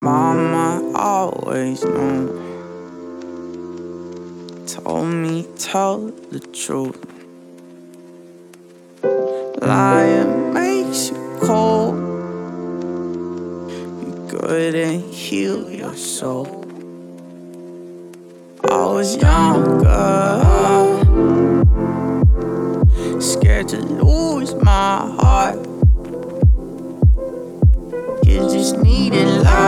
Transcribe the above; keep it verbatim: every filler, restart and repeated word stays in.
Mama always knew, told me tell the truth. Lying makes you cold, you couldn't heal your soul. I was younger, scared to lose my heart. Kids just needed love.